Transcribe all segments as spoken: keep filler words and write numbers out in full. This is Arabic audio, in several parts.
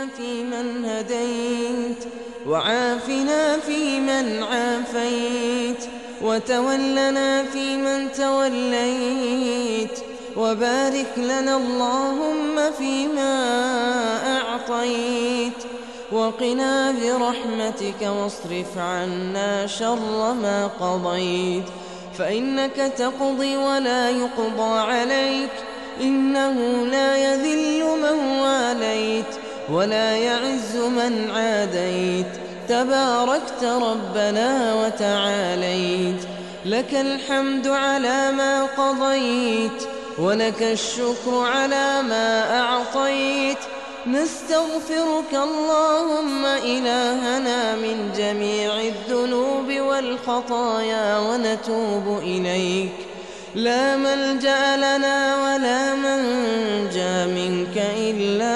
واهدنا فيمن هديت وعافنا فيمن عافيت وتولنا فيمن توليت وبارك لنا اللهم فيما أعطيت وقنا برحمتك واصرف عنا شر ما قضيت فإنك تقضي ولا يقضى عليك إنه لا يذل من واليت ولا يعز من عاديت تباركت ربنا وتعاليت لك الحمد على ما قضيت ولك الشكر على ما أعطيت نستغفرك اللهم إلهنا من جميع الذنوب والخطايا ونتوب إليك لا ملجأ لنا ولا منجا منك إلا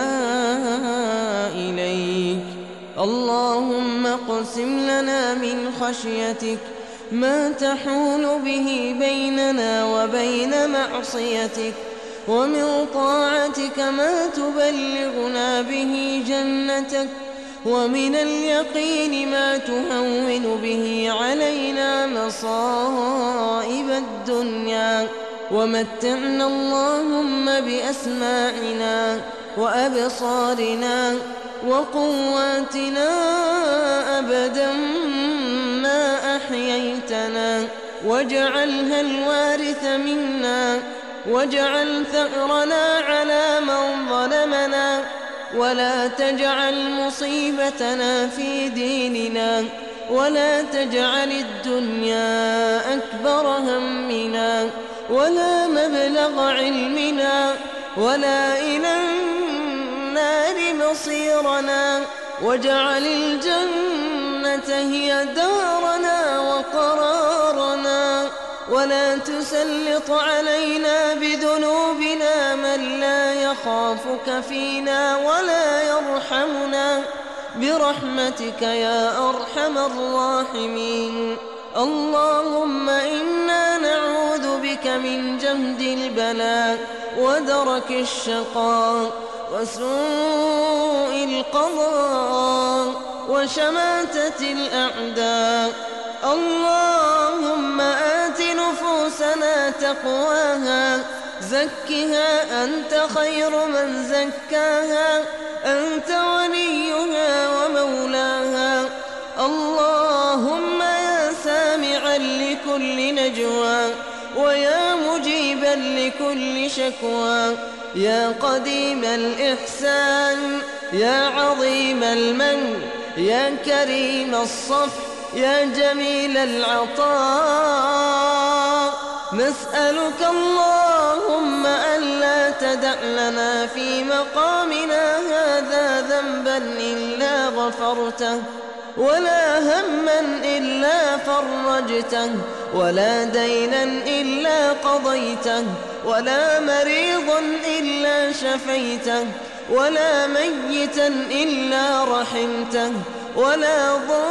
إليك اللهم اقسم لنا من خشيتك ما تحول به بيننا وبين معصيتك ومن طاعتك ما تبلغنا به جنتك ومن اليقين ما تهون به علينا مصائب الدنيا ومتعنا اللهم بأسماعنا وأبصارنا وقواتنا أبدا ما أحييتنا واجعلها الوارث منا واجعل ثأرنا على من ظلمنا ولا تجعل مصيبتنا في ديننا ولا تجعل الدنيا أكبر همنا ولا مبلغ علمنا ولا إلى النار مصيرنا واجعل الجنة هي دارنا وقرارنا ولا تسلط علينا بذنوبنا من لا يخافك فينا ولا يرحمنا برحمتك يا أرحم الراحمين اللهم إنا نعوذ بك من جهد البلاء ودرك الشقاء وسوء القضاء وشماتة الأعداء اللهم آت نفوسنا تقواها زكها أنت خير من زكاها أنت وليها ومولاها اللهم يا سامعا لكل نجوى ويا مجيبا لكل شكوى يا قديم الإحسان يا عظيم المن يا كريم الصفح يا جميل العطاء نسألك اللهم ألا تدع لنا في مقامنا هذا ذنبا إلا غفرته ولا هما إلا فرجته ولا دينا إلا قضيته ولا مريضا إلا شفيته ولا ميتا إلا رحمته ولا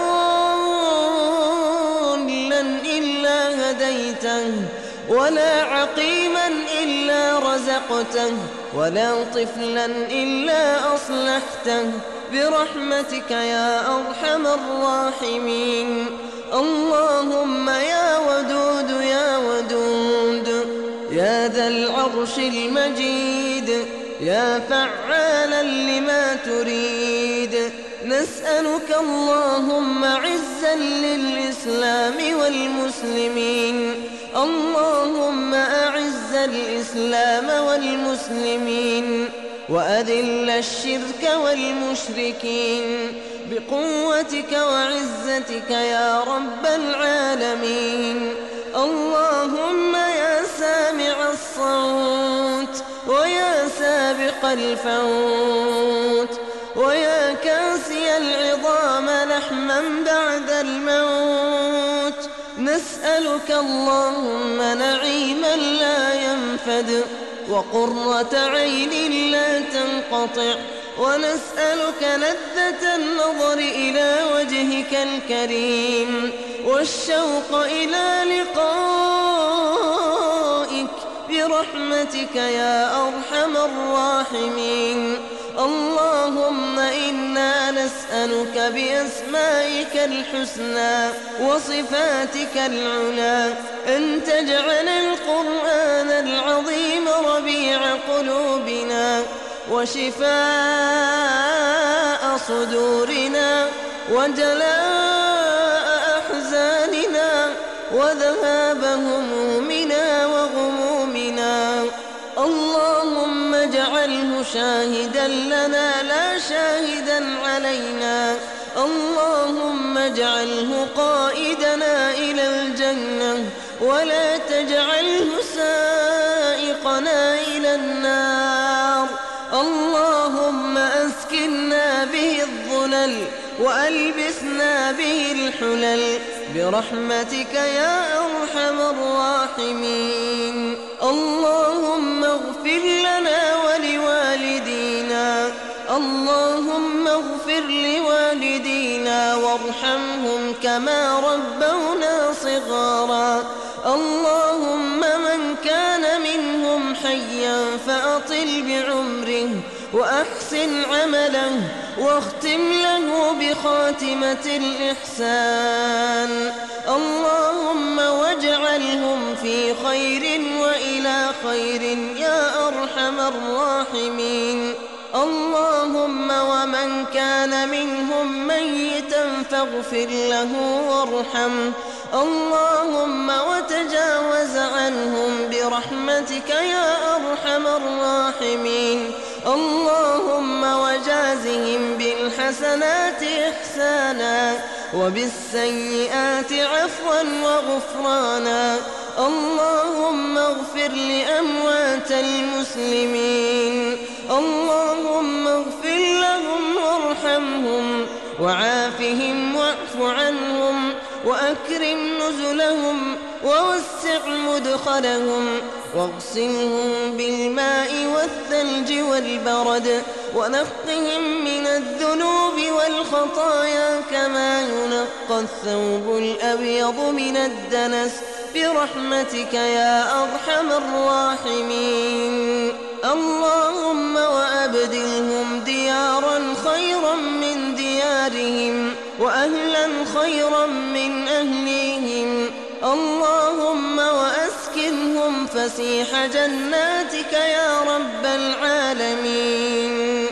ضالا إلا هديته ولا عقيما إلا رزقته ولا طفلا إلا أصلحته برحمتك يا أرحم الراحمين اللهم يا ودود يا ودود يا ذا العرش المجيد يا فعالا لما تريد نسألك اللهم عزا للإسلام والمسلمين اللهم أعز الإسلام والمسلمين وأذل الشرك والمشركين بقوتك وعزتك يا رب العالمين اللهم يا سامع الصوت ويا سابق الفوت ويا كاسي العظام لحما بعد الموت نسألك اللهم نعيما لا ينفد وقرة عين لا تنقطع ونسألك لذة النظر إلى وجهك الكريم والشوق إلى لقائك برحمتك يا أرحم الراحمين اللهم إنا ونسألك بأسمائك الحسنى وصفاتك العلى أن تجعل القرآن العظيم ربيع قلوبنا وشفاء صدورنا وجلاء أحزاننا وذهاب همومنا وغمومنا. اللهم اجعله شاهدا لنا لا شاهدا علينا. اللهم اجعله قائدنا إلى الجنة ولا تجعله سائقنا إلى النار. اللهم أسكننا به الظلل وألبسنا به الحلل برحمتك يا أرحم الراحمين. اللهم اغفر لنا ولوالدينا. اللهم اغفر لوالدينا وارحمهم كما ربونا صغارا. اللهم من كان منهم حيا فأطل بعمره وأحسن عمله واختم له بخاتمة الإحسان. اللهم واجعلهم في خير وإلى خير يا أرحم الراحمين. اللهم ومن كان منهم ميتا فاغفر له وارحمه. اللهم وتجاوز عنهم برحمتك يا أرحم الراحمين. اللهم وجازهم بالحسنات إحسانا وبالسيئات عفوا وغفرانا. اللهم اغفر لأموات المسلمين. اللهم اغفر لهم وارحمهم وعافهم واعف عنهم وأكرم نزلهم ووسع مدخلهم واغسلهم بالماء والثلج والبرد ونقهم من الذنوب والخطايا كما ينقى الثوب الأبيض من الدنس برحمتك يا أرحم الراحمين. اللهم وأبدلهم ديارا خيرا من ديارهم وأهلا خيرا من أهليهم. اللهم وأسكنهم فسيح جناتك يا رب العالمين.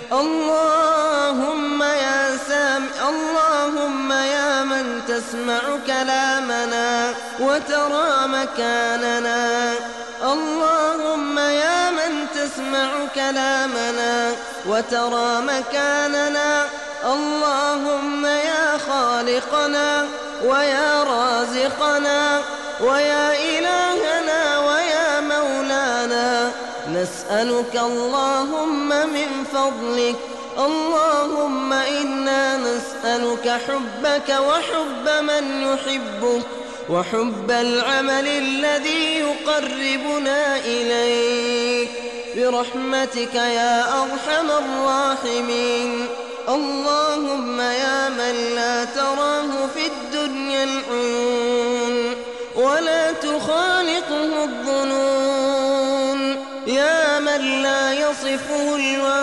اللهم يا سامع اللهم يا من تسمع كلامنا وترى مكاننا. اللهم يا من تسمع كلامنا وترى مكاننا. اللهم يا خالقنا ويا رازقنا ويا إلهنا ويا مولانا نسألك اللهم من فضلك. اللهم إنا نسألك حبك وحب من يحبك وحب العمل الذي يقربنا إليك برحمتك يا أرحم الراحمين. اللهم يا من لا تراه في الدنيا العيون ولا تخالطه الظنون، يا من لا يصفه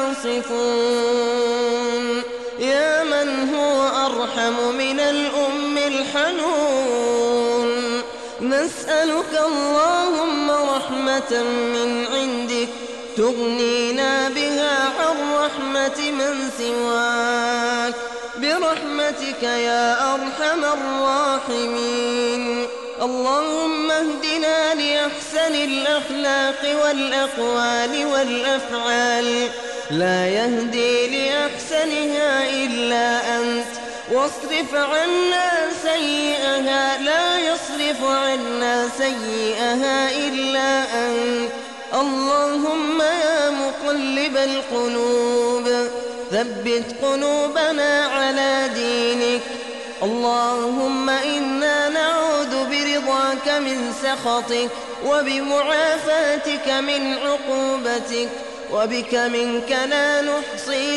الواصفون، يا من هو أرحم من الأم الحنون، نسألك اللهم رحمة من عندك تغنينا بها عن رحمة من سواك برحمتك يا أرحم الراحمين. اللهم اهدنا لأحسن الأخلاق والأقوال والأفعال، لا يهدي لأحسنها إلا أنت، واصرف عنا سيئها، لا يصرف عنا سيئها إلا أنت. اللهم يا مقلب القلوب ثبت قلوبنا على دينك. اللهم إنا نعوذ برضاك من سخطك وبمعافاتك من عقوبتك، وبك منك لا نحصي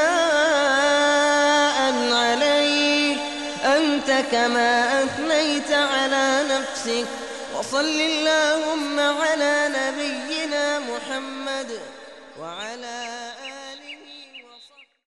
ثناء عليك أنت كما أثنيت على نفسك. وصل اللهم على نبيك